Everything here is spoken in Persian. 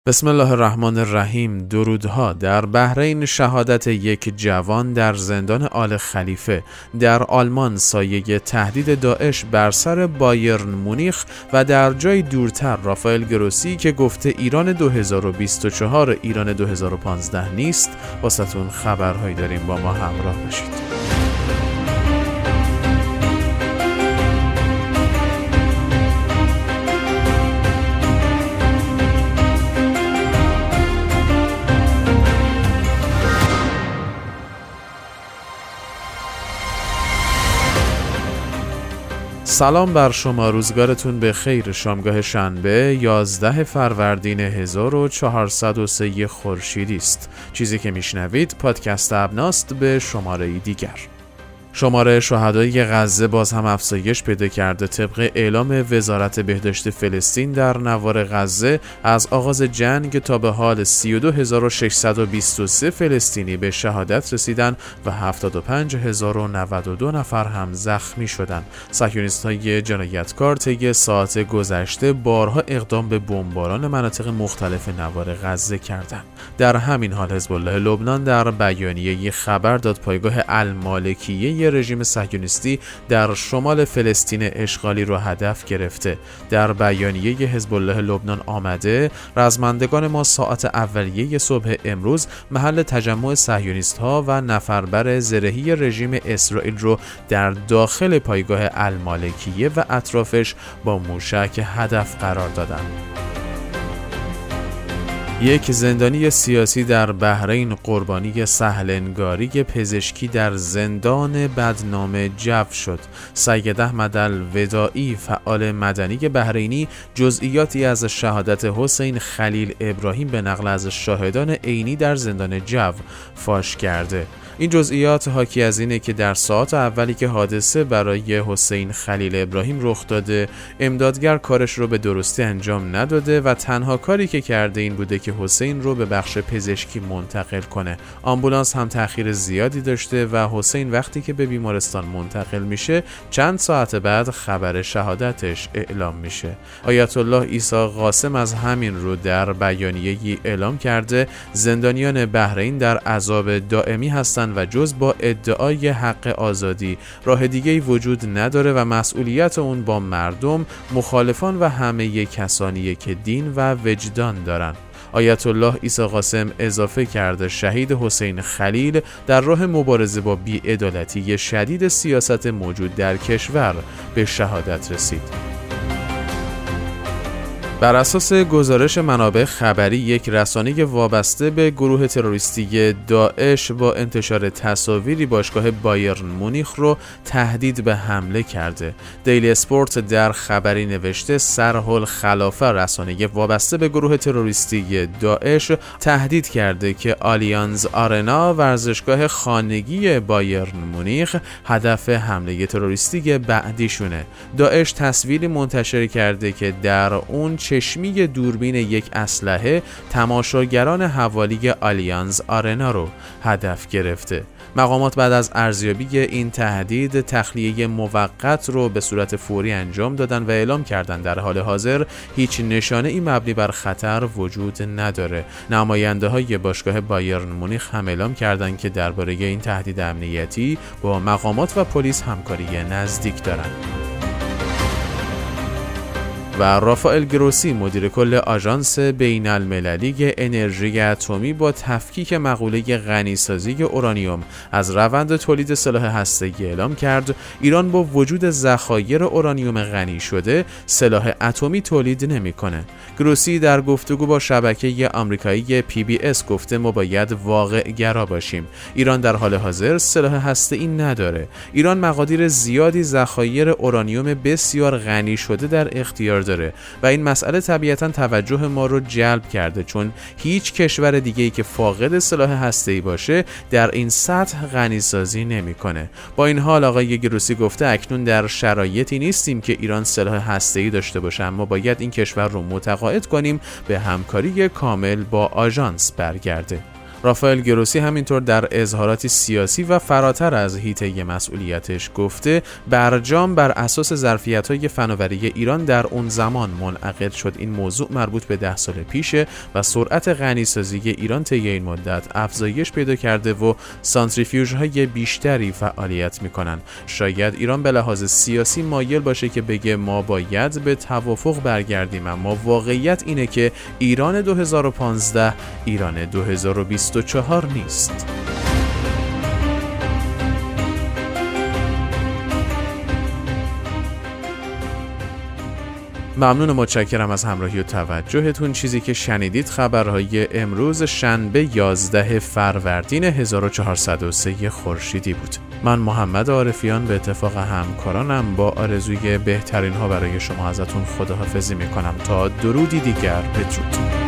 بسم الله الرحمن الرحیم. درودها. در بحرین شهادت یک جوان در زندان آل خلیفه، در آلمان سایه تهدید داعش بر سر بایرن مونیخ و در جای دورتر رافائل گروسی که گفته ایران 2024 ایران 2015 نیست. واسهتون خبرهایی داریم، با ما همراه باشید. سلام بر شما، روزگارتون به خیر. شامگاه شنبه 11 فروردین 1403 خورشیدی است. چیزی که میشنوید پادکست ابناست به شماره دیگر. شماره شهدای غزه باز هم افزایش پیدا کرده. طبق اعلام وزارت بهداشت فلسطین در نوار غزه از آغاز جنگ تا به حال 32623 فلسطینی به شهادت رسیدن و 75092 نفر هم زخمی شدند. صهیونیست‌های جنایتکار طی ساعات گذشته بارها اقدام به بمباران مناطق مختلف نوار غزه کردند. در همین حال حزب الله لبنان در بیانیه‌ای خبر داد پایگاه المالکیه رژیم صهیونیستی در شمال فلسطین اشغالی را هدف گرفته. در بیانیه حزب الله لبنان آمده رزمندگان ما ساعت اولیه صبح امروز محل تجمع صهیونیست‌ها و نفربر زرهی رژیم اسرائیل رو در داخل پایگاه المالکیه و اطرافش با موشک هدف قرار دادند. یک زندانی سیاسی در بحرین قربانی سهلنگاری پزشکی در زندان بدنام جو شد. سید احمد الوداعی، فعال مدنی بحرینی، جزئیاتی از شهادت حسین خلیل ابراهیم به نقل از شاهدان عینی در زندان جو فاش کرده. این جزئیات حاکی از اینه که در ساعات اولی که حادثه برای حسین خلیل ابراهیم رخ داده، امدادگر کارش رو به درستی انجام نداده و تنها کاری که کرده این بوده که حسین رو به بخش پزشکی منتقل کنه. آمبولانس هم تأخیر زیادی داشته و حسین وقتی که به بیمارستان منتقل میشه چند ساعت بعد خبر شهادتش اعلام میشه. آیت الله عیسی قاسم از همین رو در بیانیه‌ای اعلام کرده زندانیان بحرین در عذاب دائمی هستند و جز با ادعای حق آزادی راه دیگه‌ای وجود نداره و مسئولیت اون با مردم، مخالفان و همه کسانی که دین و وجدان دارن. آیت الله عیسی قاسم اضافه کرده شهید حسین خلیل در راه مبارزه با بی‌عدالتی شدید سیاست موجود در کشور به شهادت رسید. بر اساس گزارش منابع خبری، یک رسانه وابسته به گروه تروریستی داعش با انتشار تصاویری باشگاه بایرن مونیخ رو تهدید به حمله کرده. دیلی اسپورت در خبری نوشته سرحالخلافه، رسانه وابسته به گروه تروریستی داعش، تهدید کرده که آلیانز آرنا، ورزشگاه خانگی بایرن مونیخ، هدف حمله تروریستی بعدیشونه. داعش تصویری منتشر کرده که در اون چشمی دوربین یک اسلحه تماشاگران حوالی آلیانز آرنا رو هدف گرفته. مقامات بعد از ارزیابی این تهدید تخلیه موقت رو به صورت فوری انجام دادن و اعلام کردن در حال حاضر هیچ نشانه ای مبنی بر خطر وجود نداره. نماینده های باشگاه بایرن مونیخ هم اعلام کردن که درباره این تهدید امنیتی با مقامات و پلیس همکاری نزدیک دارن. و رافائل گروسی، مدیر کل آژانس بین المللی انرژی اتمی، با تفکیک مقوله غنیسازی اورانیوم از روند تولید سلاح هسته‌ای اعلام کرد ایران با وجود ذخایر اورانیوم غنی شده سلاح اتمی تولید نمی‌کنه. گروسی در گفتگو با شبکه آمریکایی PBS گفته ما باید واقع‌گرا باشیم. ایران در حال حاضر سلاح هسته‌ای نداره. ایران مقادیر زیادی ذخایر اورانیوم بسیار غنی شده در اختیار داره و این مسئله طبیعتاً توجه ما رو جلب کرده، چون هیچ کشور دیگه‌ای که فاقد سلاح هسته‌ای باشه در این سطح غنیسازی نمی‌کنه. با این حال آقای گروسی گفته اکنون در شرایطی نیستیم که ایران سلاح هسته‌ای داشته باشه، اما باید این کشور رو متقاعد کنیم به همکاری کامل با آژانس برگرده. رافائل گروسی همینطور در اظهاراتی سیاسی و فراتر از حیطه مسئولیتش گفته برجام بر اساس ظرفیت‌های فناوری ایران در اون زمان منعقد شد. این موضوع مربوط به 10 سال پیشه و سرعت غنیسازی ایران طی این مدت افزایش پیدا کرده و سانتریفیوژهای بیشتری فعالیت میکنن. شاید ایران به لحاظ سیاسی مایل باشه که بگه ما باید به توافق برگردیم، اما واقعیت اینه که ایران 2015 ایران 2024 نیست. ممنون و متشکرم از همراهی و توجهتون. چیزی که شنیدید خبرهای امروز شنبه 11 فروردین 1403 خورشیدی بود. من محمد عارفیان به اتفاق همکارانم با آرزوی بهترین ها برای شما ازتون خداحافظی میکنم تا درودی دیگر. بدرود.